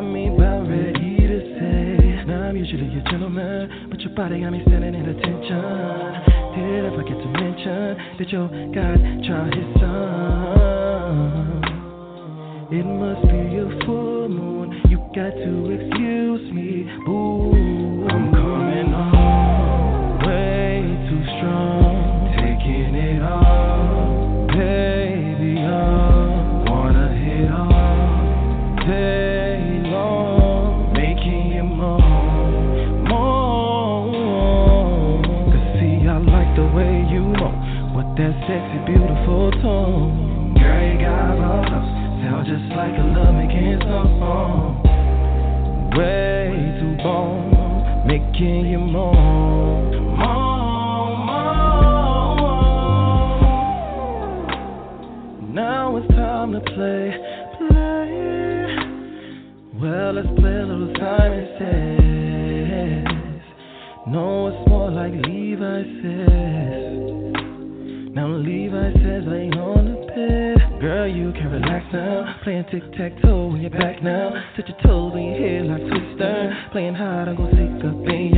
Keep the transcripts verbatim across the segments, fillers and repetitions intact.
me about ready to say. Now I'm usually a gentleman, but your body got me standing at attention. Did I forget to mention that your God tried his son? It must be a full moon. You got to excuse me, boo. I'm coming on way too strong, taking it all, baby. I wanna hit all day long, making you moan, moan. Cause see, I like the way you moan with that sexy, beautiful tone. Girl, you got all those. Sound just like a love making song. Way too bon, making you moan, moan, moan. Now it's time to play, play. Well, let's play a little Simon Says. No, it's more like Levi says. Now Levi says lay on the bed. Girl, you can relax now. Playing tic-tac-toe when you're back now. Touch your toes in your head like Twister. Playing hard, I'm gonna stick up in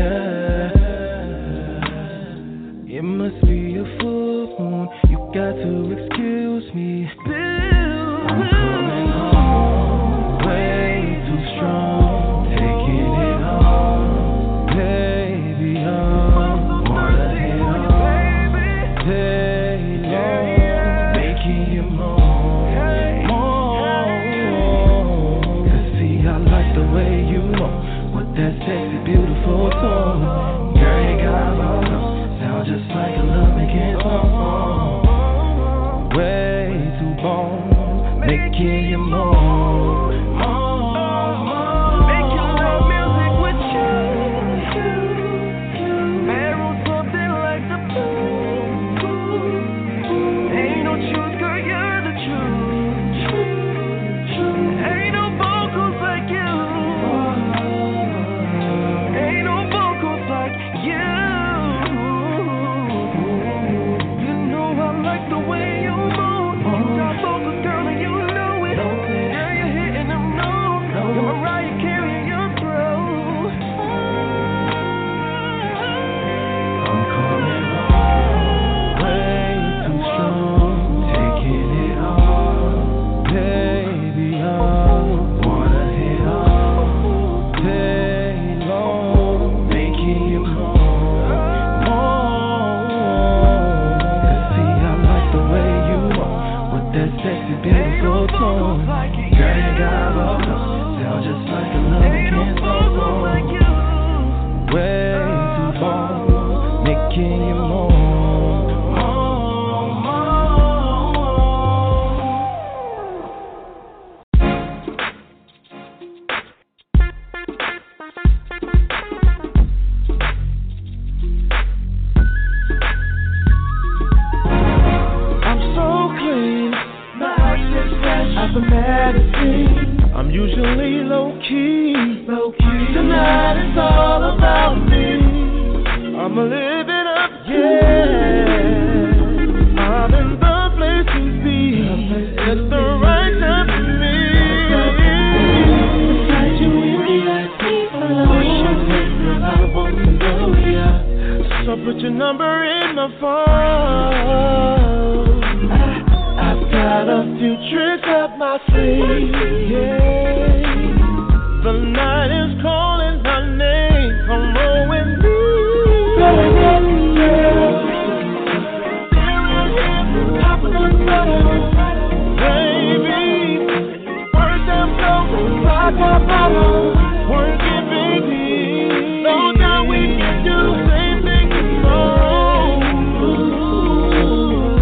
ya. It must be a full moon. You got to excuse me. I'm coming home way too strong, taking it all, baby. I wanna hit all day long, making you moan. That sexy, beautiful tone. Girl, you got all those. Sound just like a love making song. Way too bon, making you moan, moan, moan. Making love music with you. Marrow something like the blue. Ain't no truth, girl, you're the truth. Ain't no vocals like you.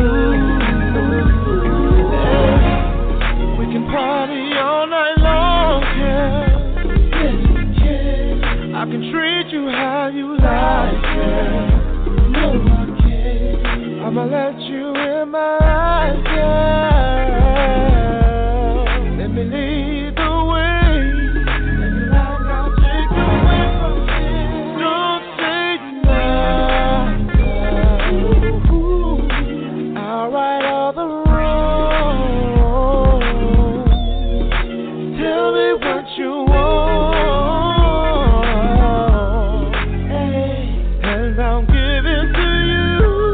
Party all night long. I'll give it to you.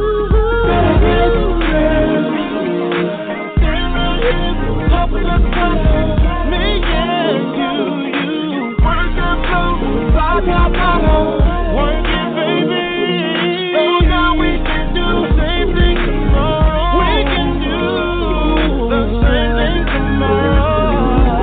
Open up me and you, you. Work the flow, rock our bottle. Work it, baby. So now we can do the same thing tomorrow. We can do the same thing tomorrow.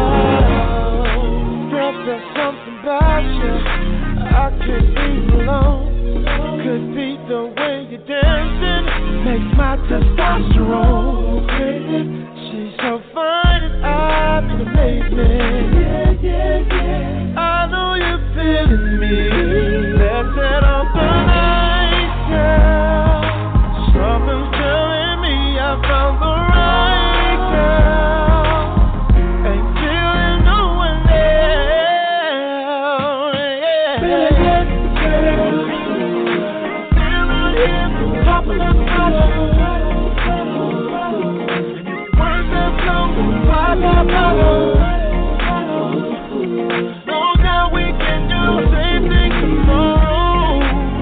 Girl, there's something about you I can't leave alone. Could be the way you're dancing makes my testosterone crazy. She's so fine and I'm in amazement. Yeah, yeah, yeah. I know you're feeling me. Let's head off the night, girl. Something's telling me I found the right girl. Ain't feeling no one else. Yeah, yeah, girl. Still out here, popping up bottles. No doubt we can do the same thing tomorrow.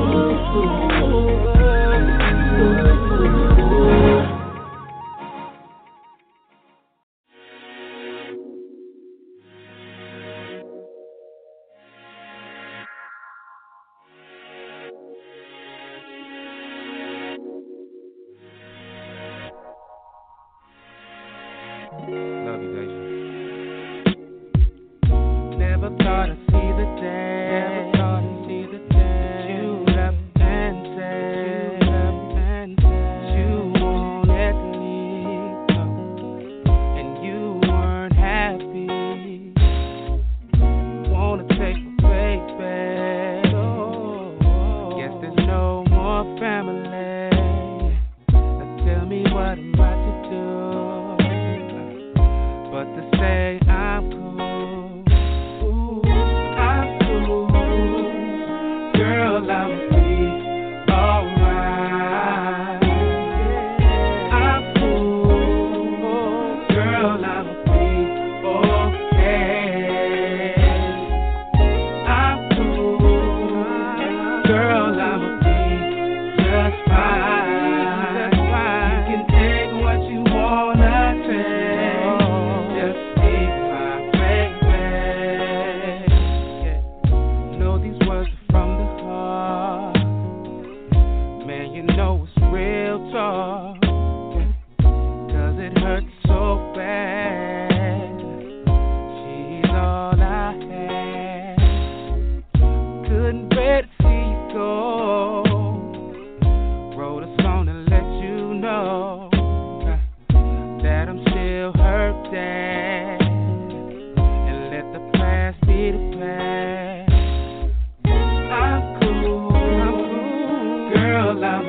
Love you, baby. Never thought I'd see the day. Never thought I'd see the day. You left and said, you left and said you wanted to leave, and you weren't happy. Wanna take my place back. Guess there's no more family. Now tell me what I'm about to do. But to say I'm cool, ooh, I'm cool. Girl, I'm be alright. I'm cool. Girl, I'm be okay. I'm cool. Girl, I'm be just fine. You can take what you wanna take. Cause it hurts so bad. She's all I had. Couldn't bear to see you go. Wrote a song to let you know that I'm still her dad. And let the past be the past. I'm cool, I'm cool. Girl, I'm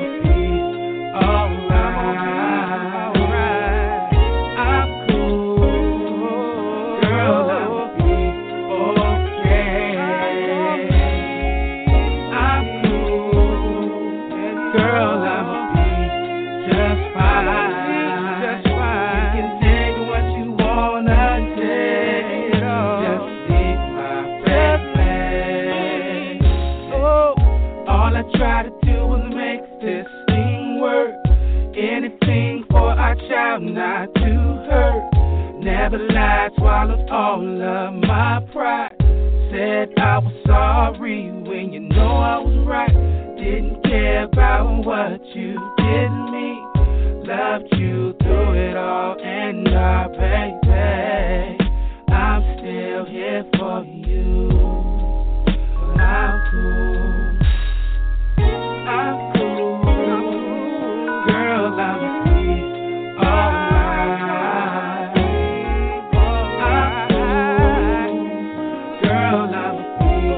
not to hurt. Never lied, swallowed all of my pride. Said I was sorry when you know I was right. Didn't care about what you did to me. Loved you through it all, and our baby, I'm still here for you. I'm cool. I'm cool. Girl, I'm free. Alright. I'm cool. Girl, I'm free.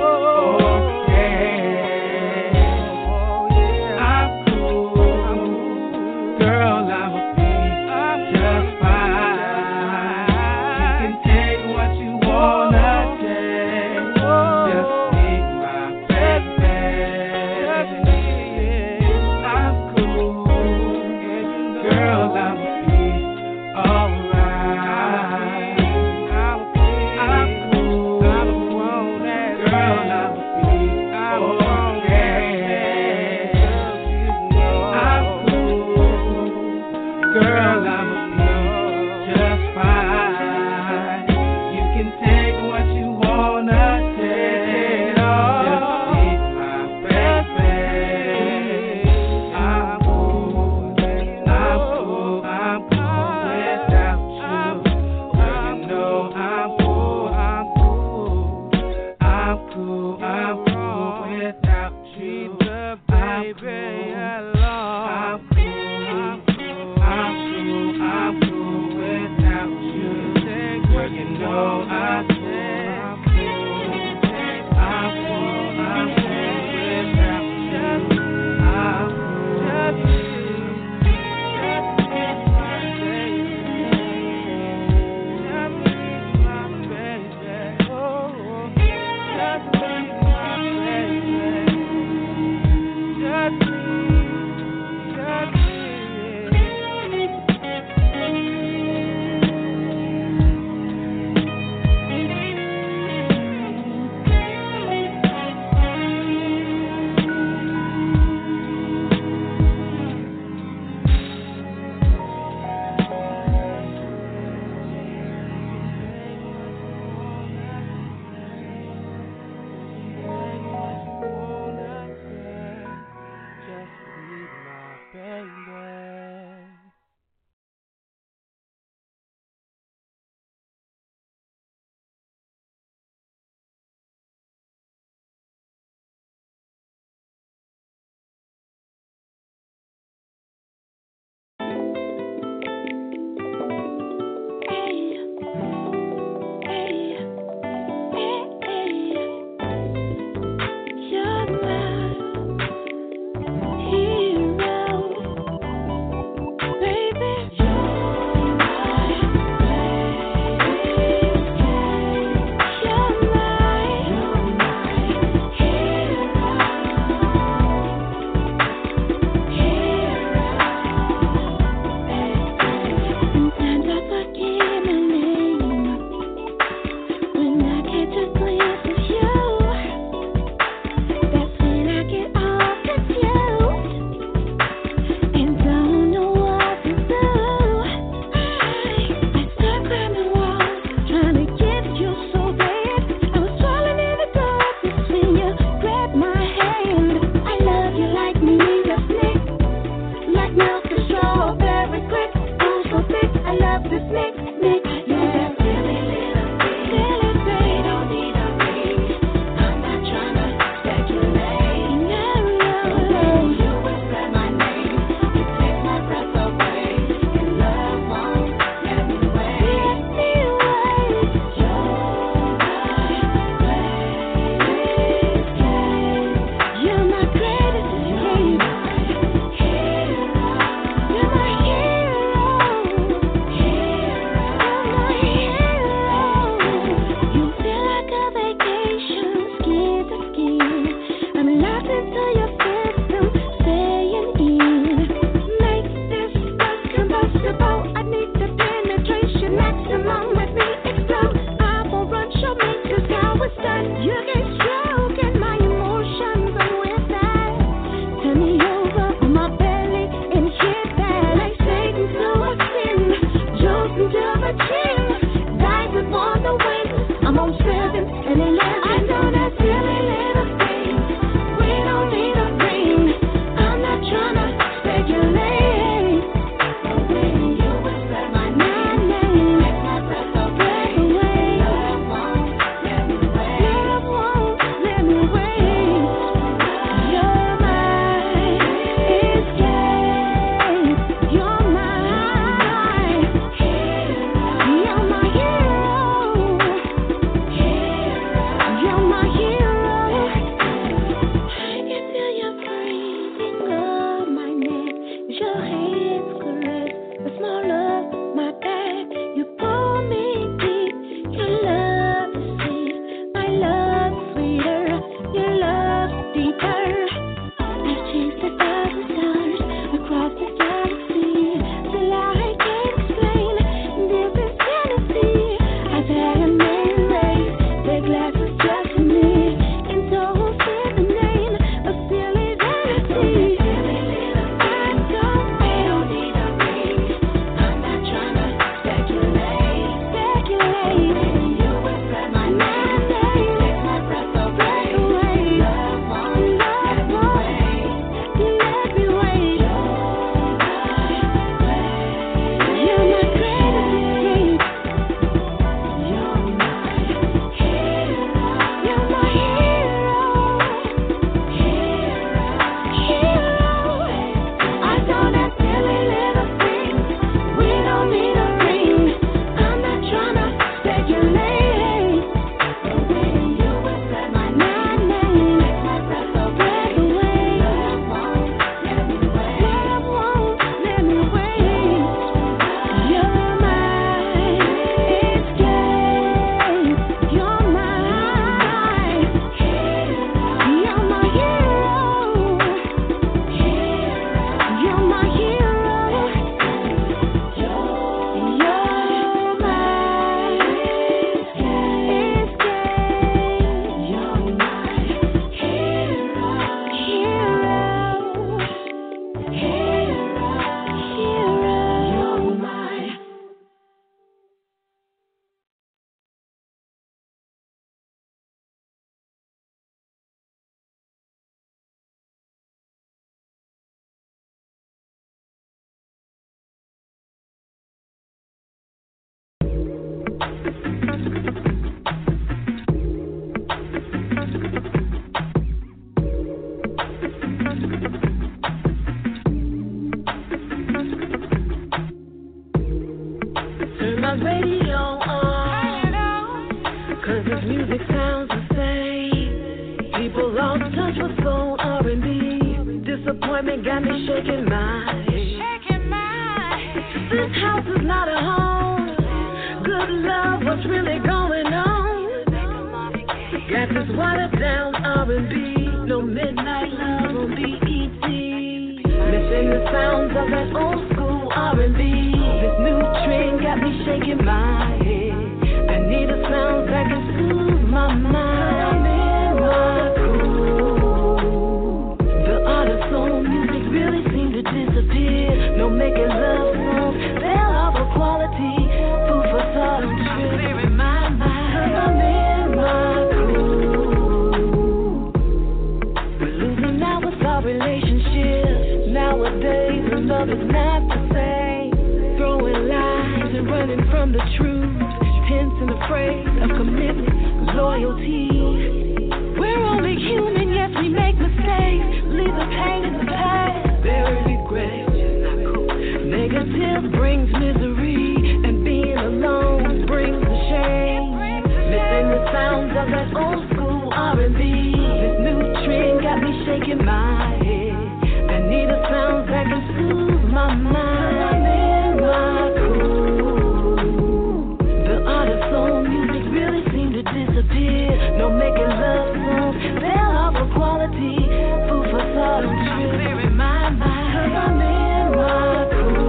Okay. I'm cool. Girl, I'm free. Just fine. You can take what you wanna take. Just take my baby. baby, I'm cool, I'm cool, I'm cool without you. Girl, you know I said I'm cool, I'm cool, I'm cool without you. I'm just you, just you, my baby, just you, my baby, oh, just you, my baby, just you. disappointment got me shaking my head. Shaking my head. This house is not a home. Good love, what's really going on? Got this watered down R and B. No midnight love on B E T. Missing the sounds of that old school R and B. This new trend got me shaking my head. I need a sound that can soothe my mind. I'm in my groove. The art of soul music really seemed to disappear. No making love songs, fell off of quality. Food for thought, I'm clearing my mind. Cause I'm in my groove. We're losing out with our relationships. Nowadays, the love is not the same. Throwing lies and running from the truth. Tense and afraid of commitment, loyalty. We're only human, yes, we make mistakes. Leave the pain in the past, bury regret. Negative brings misery, and being alone brings the shame. Missing the sounds of that old school R and B. This new trend got me shaking my head. I need a sound that can soothe my mind. I'm in my groove. The art of soul music really seemed to disappear. No making love songs, fell off of quality. Food for thought, I'm clearing my mind. Cause I'm in my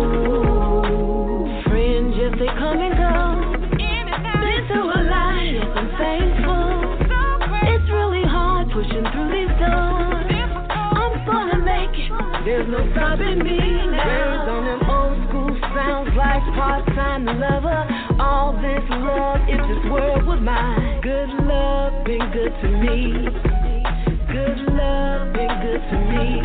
groove. Friends, yes, they come and go. Been through a lot, yes, I'm thankful. It's really hard pushing through these doors. I'm gonna make it, there's no stopping me now. Words on them old school sounds like part-time lover. All this love, if this world was mine. Good love been good to me. Good love been good to me.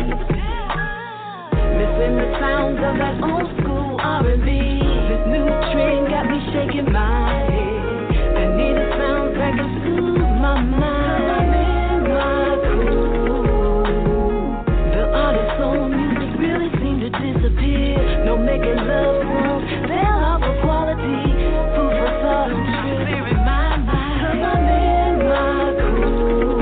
Missing the sounds of that old school R and B. This new trend got me shaking my head. I need a sound that can soothe my mind. I'm in my groove. The art of soul music really seemed to disappear. No making love songs, fell off of quality. Food for thought, I'm clearing my mind. Cause I'm in my groove.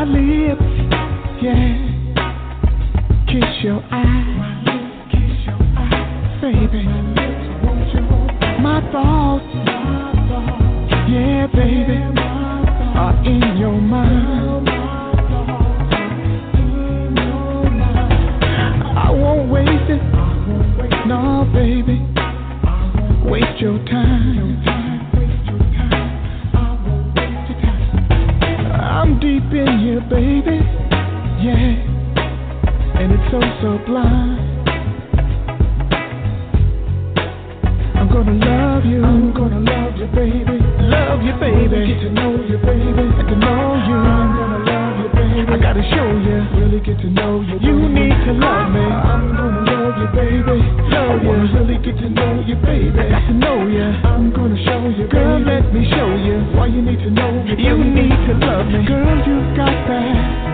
My lips, yeah, kiss your eyes, baby. My thoughts, yeah, baby, are in your mind. I won't waste it, no, baby, waste your time. I'm deep in you, baby, yeah, and it's so sublime. I'm gonna love you, I'm gonna love you, baby, love you, baby, get to know you, baby, get to know you. I'm gonna love you, baby, I gotta show you, really get to know you. You need to love me. I'm gonna love you, baby, love you, really get to know you, baby, got to know you. I'm gonna show you, girl, let me show you why you need to know me. You need to love me, girl, you got that.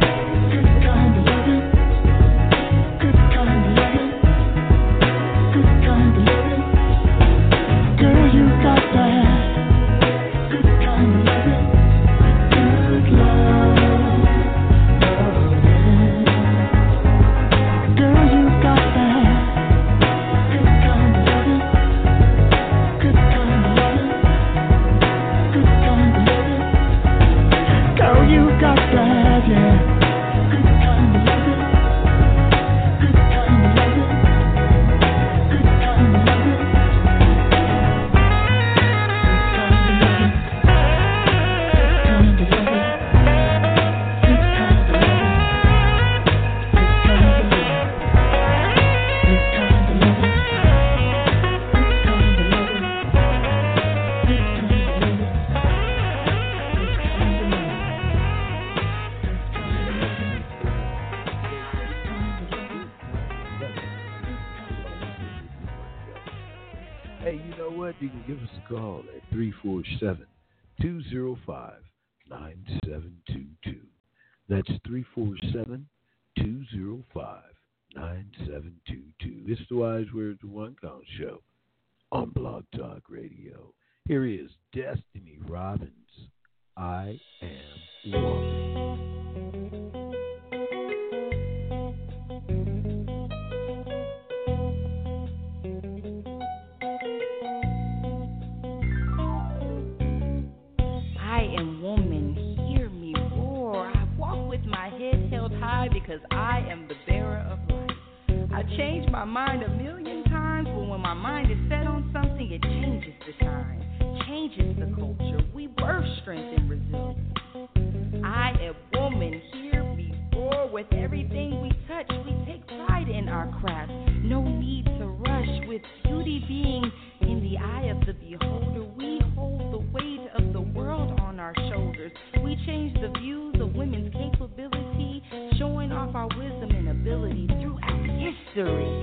seven two zero five nine seven two two. That's three four seven two zero five nine seven two two. It's the Wise Words of One Count Show on Blog Talk Radio. Here is Destiny Robbins. I Am Woman. Because I am the bearer of life. I change my mind a million times, but when my mind is set on something, it changes the time, changes the culture. We birth strength and resilience. I am woman, hear me roar. With everything we touch, we take pride in our craft. No need to rush, with beauty being in the eye of the beholder. We hold the weight of the world on our shoulders. We change the views of women's capability, showing off our wisdom and ability throughout history.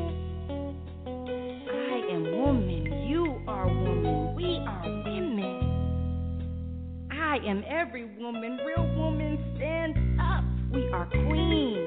I am woman, you are woman, we are women. I am every woman, real woman, stand up, we are queens.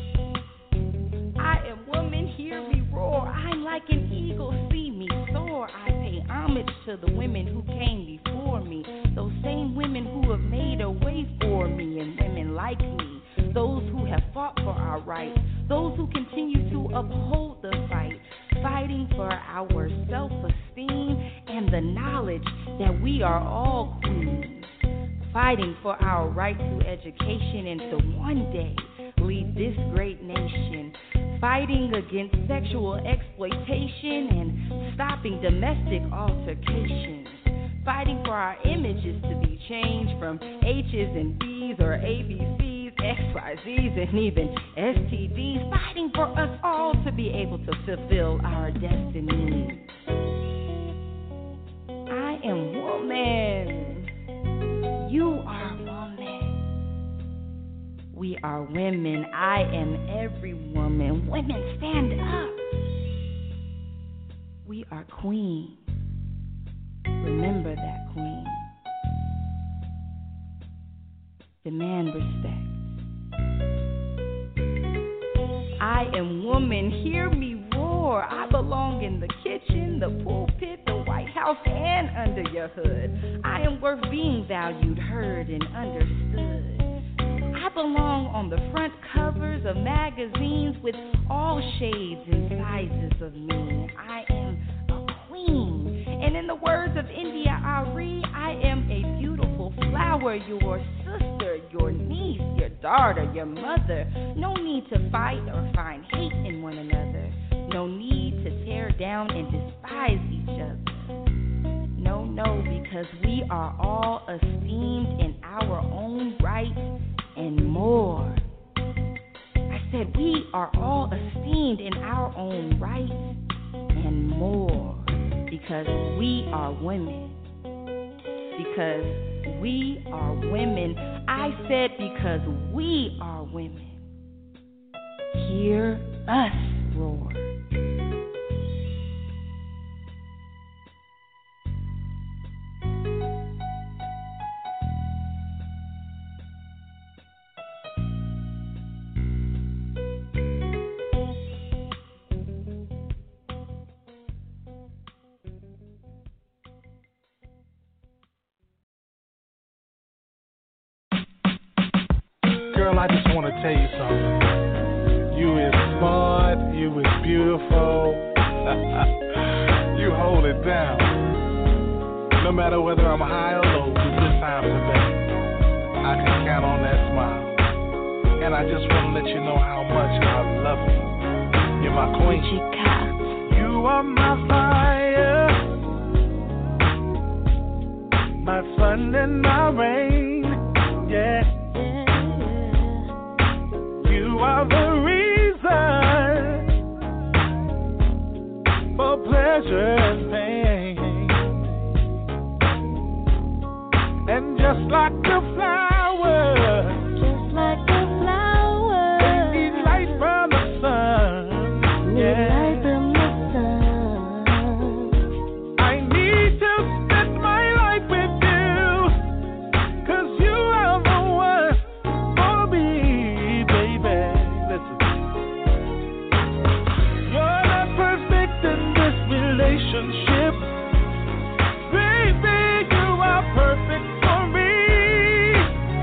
I am woman, hear me roar, I'm like an eagle, see me soar. I pay homage to the women who came before me, those same women who have made a way for me, and women like me. Those who have fought for our rights, those who continue to uphold the fight, fighting for our self-esteem and the knowledge that we are all queens, fighting for our right to education and to one day lead this great nation, fighting against sexual exploitation and stopping domestic altercations, fighting for our images to be changed from H's and B's or A B C's, X Y Z's, and even S T Ds, fighting for us all to be able to fulfill our destiny. I am woman. You are woman. We are women. I am every woman. Women, stand up. We are queens. Remember that, queen. Demand respect. I am woman, hear me roar. I belong in the kitchen, the pulpit, the White House, and under your hood. I am worth being valued, heard, and understood. I belong on the front covers of magazines with all shades and sizes of me. I am a queen. And in the words of India Ari, I am a beautiful flower, your sister, your niece, your daughter, your mother. No need to fight or find hate in one another. No need to tear down and despise each other. No, no, because we are all esteemed in our own right and more. I said we are all esteemed in our own right and more because we are women. Because we are women. I said because we are women. Hear us roar. I just want to tell you something. You is smart, you is beautiful. You hold it down. No matter whether I'm high or low, through good times or bad, I can count on that smile. And I just want to let you know how much I love you. You're my queen. You are my fire, my sun and my rain. Yeah. You are the reason for pleasure and pain. And just like the flowers, just like the flowers, they need light from the sun. Yeah. Light from the sun. I need to spend my life with you, 'cause you are the one for me. Relationship, baby, you are perfect for me.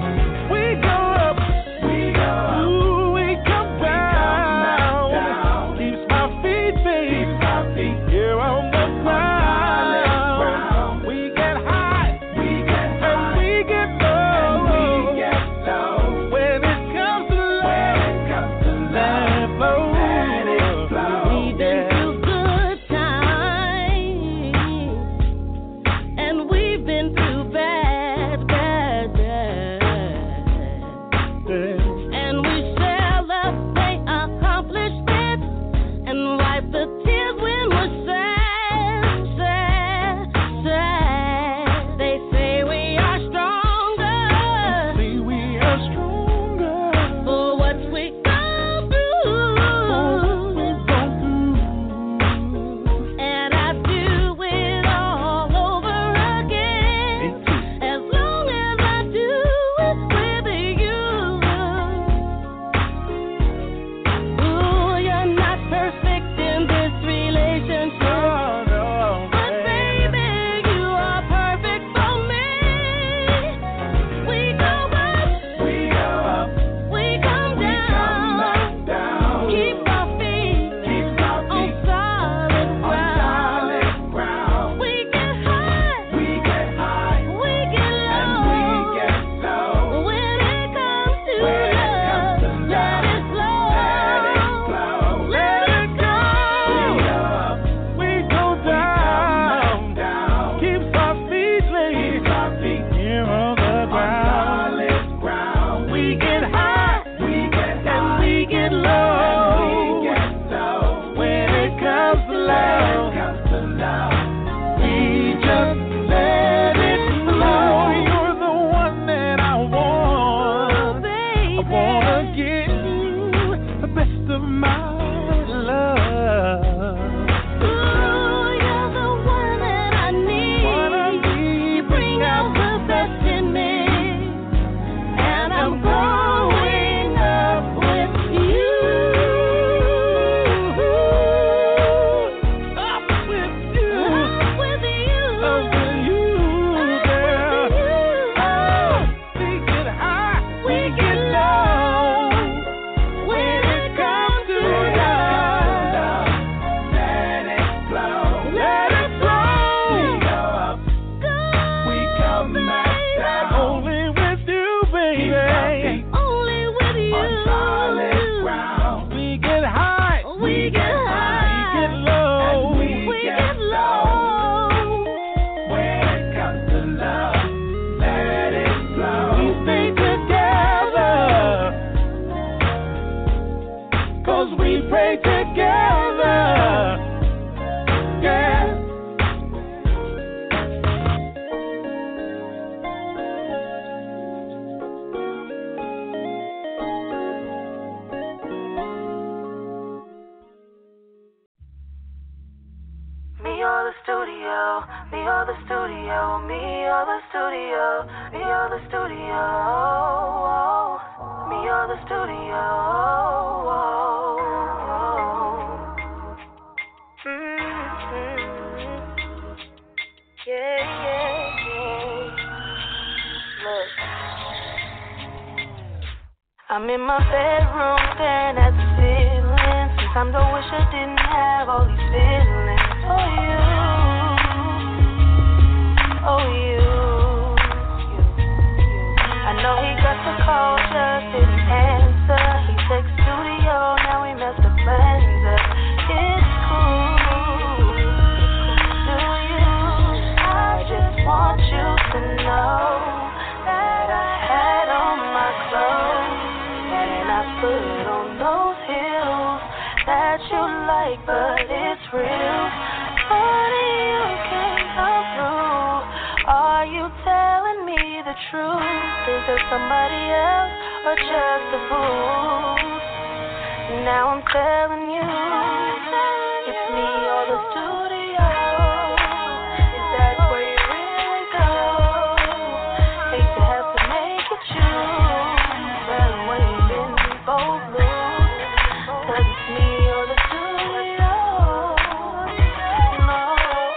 studio, me or the studio, me or the studio. Mm-hmm. Yeah, yeah, yeah. Look, I'm in my bedroom staring at the ceiling. Sometimes I wish I didn't have all these feelings. Oh, you, oh, you, you, you. I know he got the call, just didn't answer. He text studio, now we messed the plans up. It's cool, do you? I just want you to know that I had on my clothes and I put on those heels that you like, but it's real. Honey, you can't come through. Are you telling me the truth? Is there somebody else or just a fool? Now I'm telling you, it's me or the studio. Is that where you really go? Hate to have to make you choose, but waiting we both lose. 'Cause it's me or the studio. No,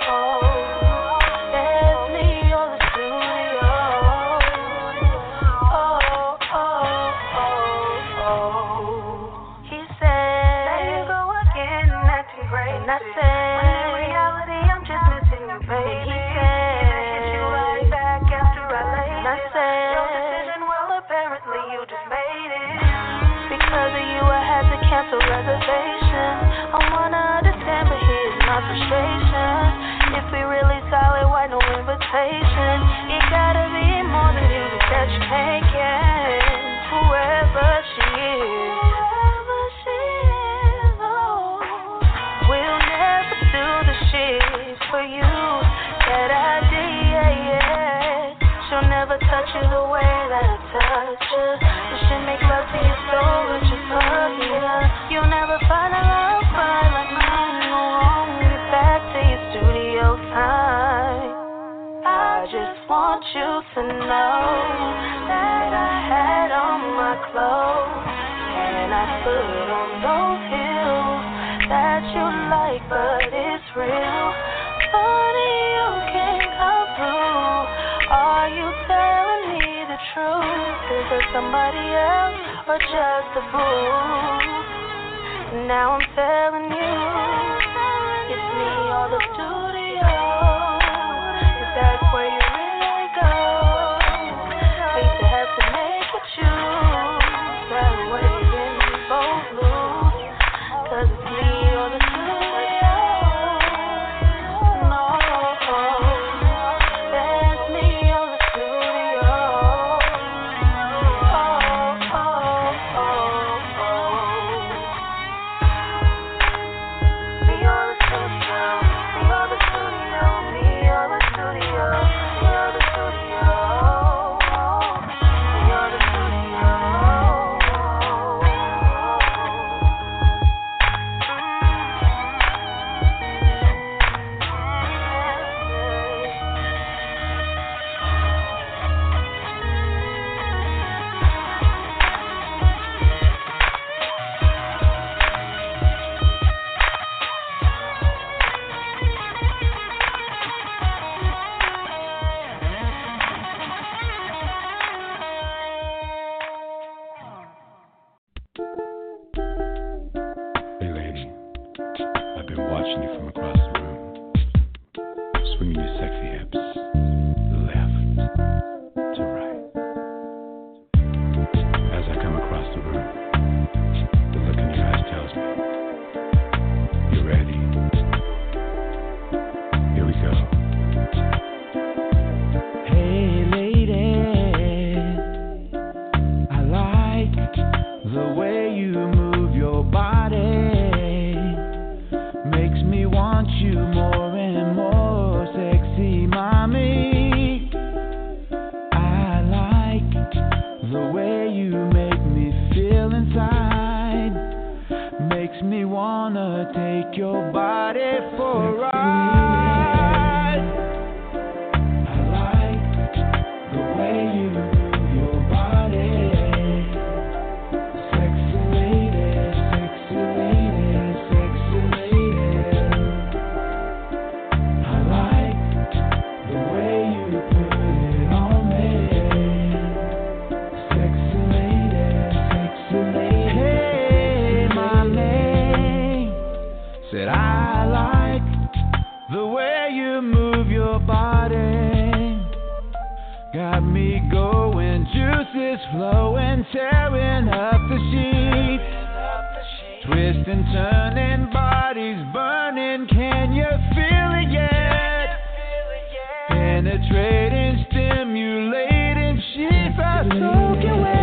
it's me or the studio. Oh, oh, oh, oh. He said, there you go again, acting great. And I said, when in reality I'm just missing you, baby. And he said, can I hit you right back after I laid it? And I said, your decision, well apparently you just made it. Because of you I had to cancel reservation. I wanna understand, but here's my frustration. If we really solid, why no invitation? It gotta be more than music that you can't get. Whoever she is, whoever she is, oh, we'll never do the shit for you that I did, yeah, yeah. She'll never touch you the way that I touch you. You should make love to your soul with your perfume. You'll never find a love quite like mine. No wrong, get back to your studio time. I just want you to know that I had on my clothes and I put on those heels that you like, but it's real. Honey, you can't come through. Are you telling me the truth? Is there somebody else or just a fool? Now I'm telling you, it's me or the studio. Is that where you really go? Hate to have to make you choose. That way then we both lose. 'Cause it's me or the studio. No, it's me or the studio. Oh, oh, oh, oh. Me or the studio. Me flowing, tearing up the sheets, twisting, turning, bodies burning. Can you feel it yet? Penetrating, stimulating, sheets are soaking wet.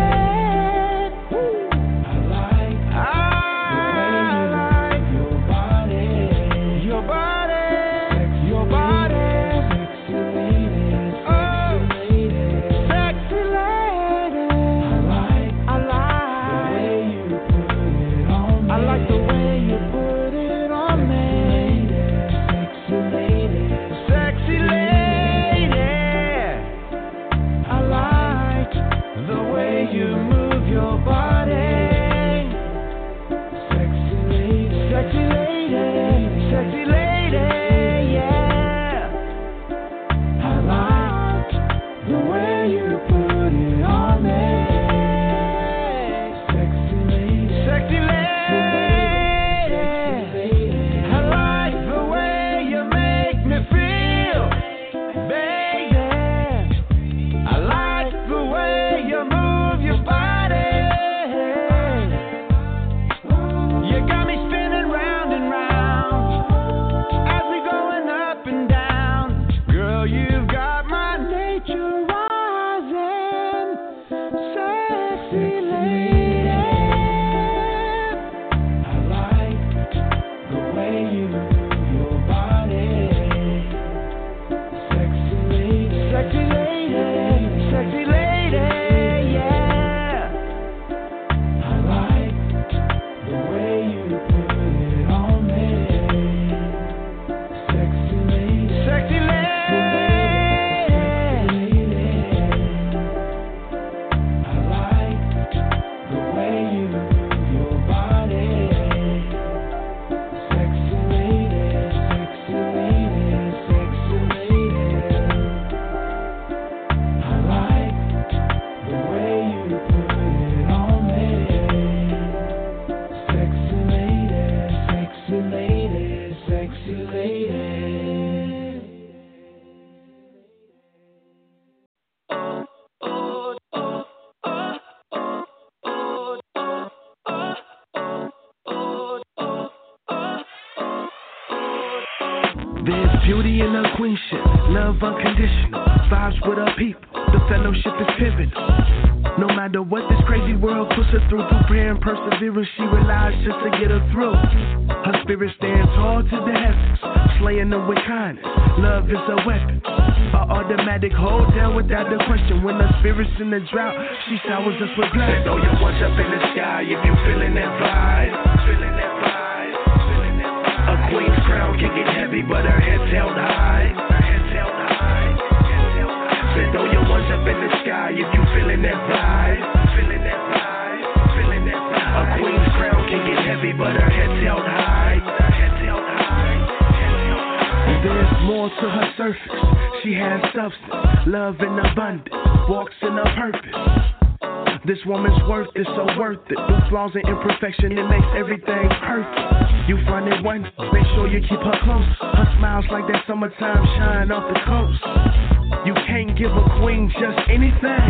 Beauty in her queenship, love unconditional, vibes with her people, the fellowship is pivotal. No matter what this crazy world puts her through, through prayer and perseverance, she relies just to get her through. Her spirit stands tall to the heavens, slaying them with kindness, love is a weapon. An automatic hold down without a question. When her spirit's in the drought, she showers us with blessings. Throw your ones up in the sky if you feeling that vibe, feeling that vibe, feeling that vibe. A queen's crown can get heavy, but her head's held high. Her head's held high. Head's held high. So throw your ones up in the sky if you feeling that vibe, feeling that vibe, feeling that vibe. A queen's crown can get heavy, but her head's held high. Her head's held high. Head's held high. There's more to her surface. She has substance, love in abundance, walks in her purpose. This woman's worth is so worth it. Through flaws and imperfection, it makes everything perfect. You find it one, make sure you keep her close. Her smile's like that summertime shine off the coast. You can't give a queen just anything,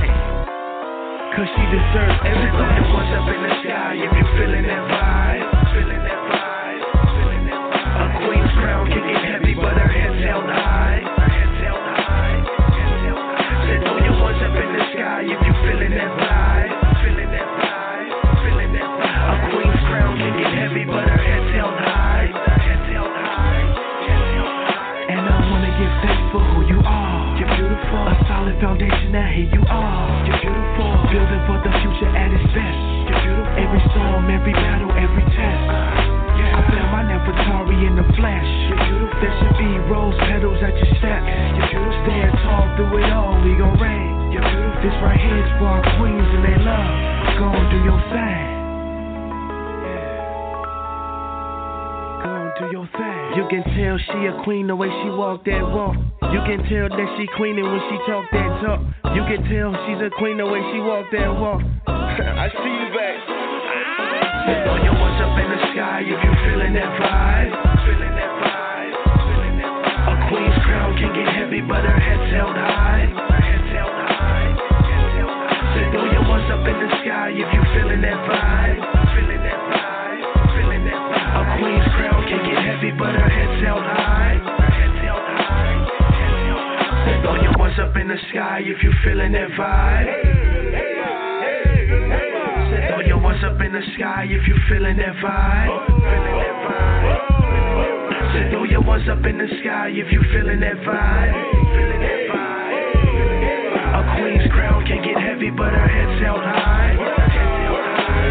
cause she deserves everything. What's up in the sky if you're feeling that vibe, feeling that vibe, feeling that vibe. A queen's crown can get heavy, but her head's held high. Her head's held high. Head's held high. Say throw your ones up in the sky if you're feeling that vibe, feeling that vibe, feeling that vibe. A queen's crown can get heavy, but her head's held high. Her head's held high. Head's held high. And I wanna give thanks for who you are. You're beautiful. A solid foundation, now here you are. You're beautiful. Building for the future at its best. You're beautiful. Every storm, every battle, every test. Uh, yeah. I found my Nefertari in the flesh. You're beautiful. There should be rose petals at your steps. You're beautiful. Stand tall through it all, we gon' reign. You're beautiful. This right here is for our queens and they love. Go on, do your thing. Go on, do your thing. You can tell she a queen the way she walk that walk. You can tell that she queenin' when she talk that talk. You can tell she's a queen the way she walk that walk. I see you back. Throw your ones up in the sky if you feeling that vibe, feeling that vibe, feeling that vibe. A queen's crown can get heavy, but her head's held high. Her head's held high. Head's held high. So throw your ones up sky if you feeling that vibe. Feeling that vibe. Feeling that vibe. A queen's crown can get heavy, but her head's held high. Her head's held high. Head's held high. Throw your ones up in the sky if you feeling that vibe. Throw your ones up in the sky if you feeling that vibe. Feeling that vibe. Throw your ones up in the sky if you feeling that vibe. Feeling that vibe. A queen's crown can get heavy, but her head's held high. Head's held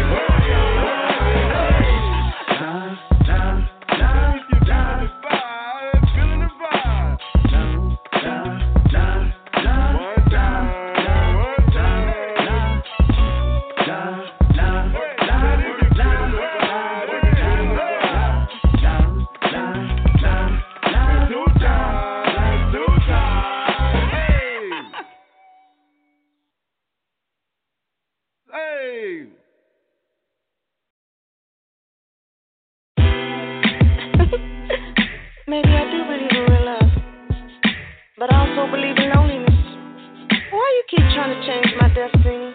Maybe I do believe in real love, but I also believe in loneliness. Why you keep trying to change my destiny?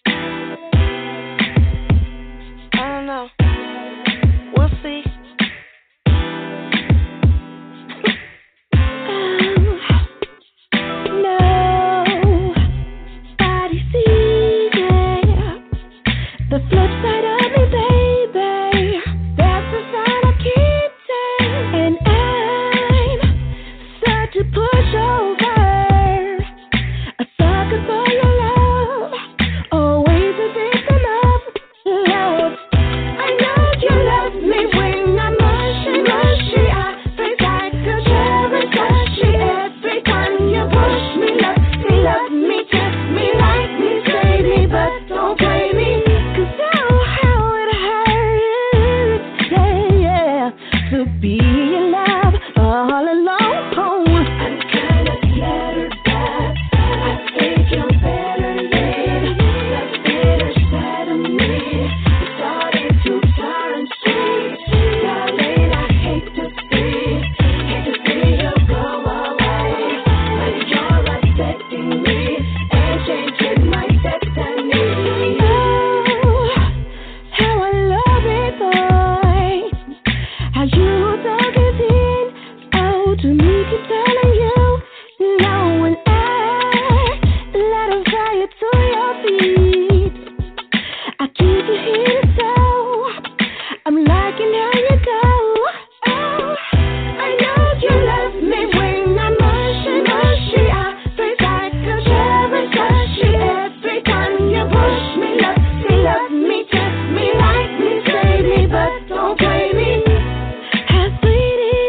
I don't know. We'll see. Nobody sees it. The flip side of me, baby. That's the sign I keep saying. And I'm such a pushover, a sucker for your love, always a victim of love. I know you love me when I'm mushy, mushy. I face like a cherry, gushy. Every time you push me, love me, love me, test me, like me, say me, but don't play me. Cause oh, how it hurts, yeah, yeah, to be in love all alone. I'm kinda flattered that I think you're better lady. That bitter side of me is starting to turn sweet. Darling, I hate to see, hate to see you go away. When you're upsetting me and changing my destiny. Oh, how I love it, boy. How you dug it in, oh, to me, keep telling you no, and I let it fire to your feet. I keep you here, so I'm liking how you go. Oh, I know you love me when I'm mushy, mushy. I face like a cherry, gushy. Every time you push me, love me, love me, test me, like me, say me, but don't play me. How sweet it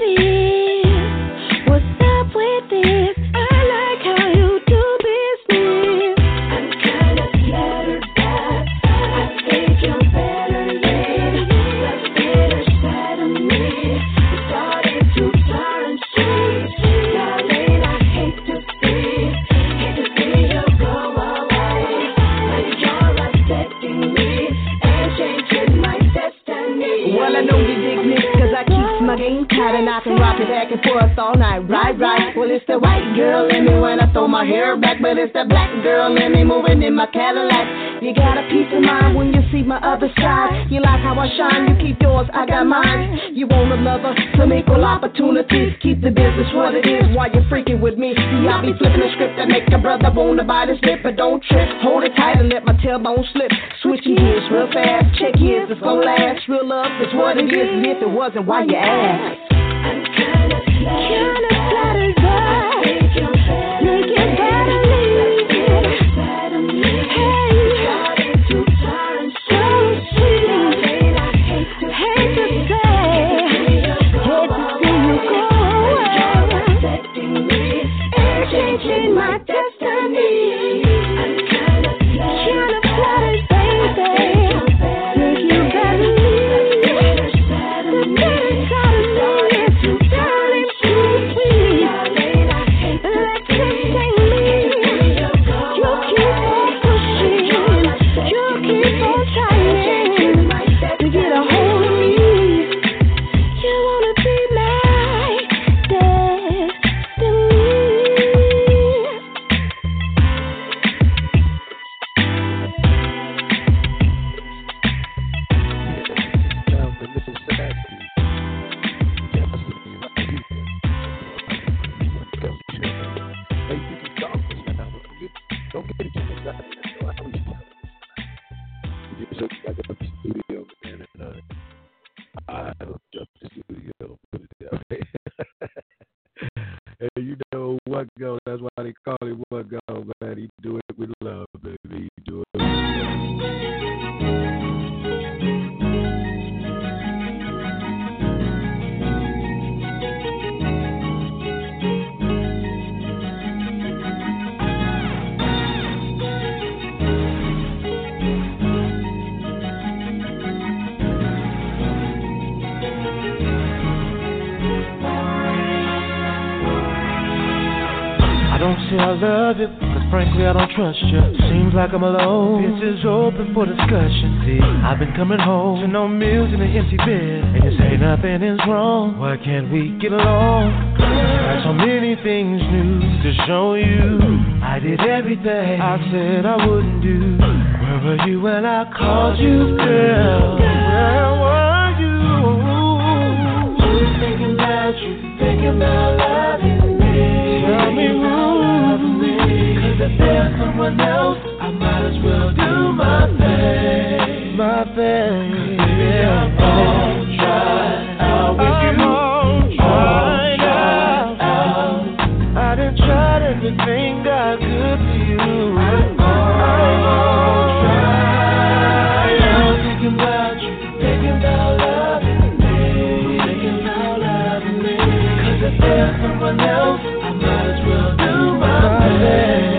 is. What's up with this? I like how you do business. I'm kinda flattered that I think you're better lady. That bitter side of me is starting to turn sweet. Darling, I hate to see, hate to see you go away. When you're upsetting me and changing my destiny. Well, I know you dig me, cause I keep my game tight and I can rock it back and forth all night. Right, right. Well, it's the white girl in me when I throw my hair back, but it's the black girl in me moving in my Cadillac. You got a peace of mind when you see my other side. You like how I shine, you keep yours, I got mine. You want a lover, some equal opportunities. Keep the business what it is while you're freaking with me. See, I be flipping the script that make a brother wanna bite his lip, but don't trip. Hold it tight and let my tailbone slip. Switching gears real fast, check years, it's gonna last. Real love is what it is, and if it wasn't, why you ask? I'm kinda flattered, kinda flattered, but I think you're better, make it better, hey, starting to turn so sweet. Darling, I hate to hate to say, hate to see you go away. You're upsetting me and changing my destiny. I'm kinda flattered, kinda flattered, baby, make you better. The better side of me is darling, sweet, sweet. Let you take me. so I got the studio, man, and uh, I hooked up the studio, put it that way. And you know what go? That's why they call it what go, man. He do it with love, baby. He do it with love. Say I love you, cause frankly I don't trust you. Seems like I'm alone, this is open for discussion. See, I've been coming home to no meals in an empty bed, and you say nothing is wrong. Why can't we get along? Got so many things new to show you. I did everything I said I wouldn't do. Where were you when I called you, girl? Where were you? I was thinking about you, thinking about loving me. Tell me who. If there's someone else, I might as well do my thing. My thing. Yeah. I'm all tried out with I'm you. All tried out. out. I done tried everything I could for you. I'm all tried out. Thinking about you, thinking about loving me, thinking about loving me. Cause if there's someone else, I might as well do my thing.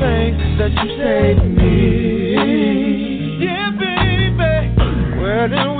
That you say to me, yeah, baby, where do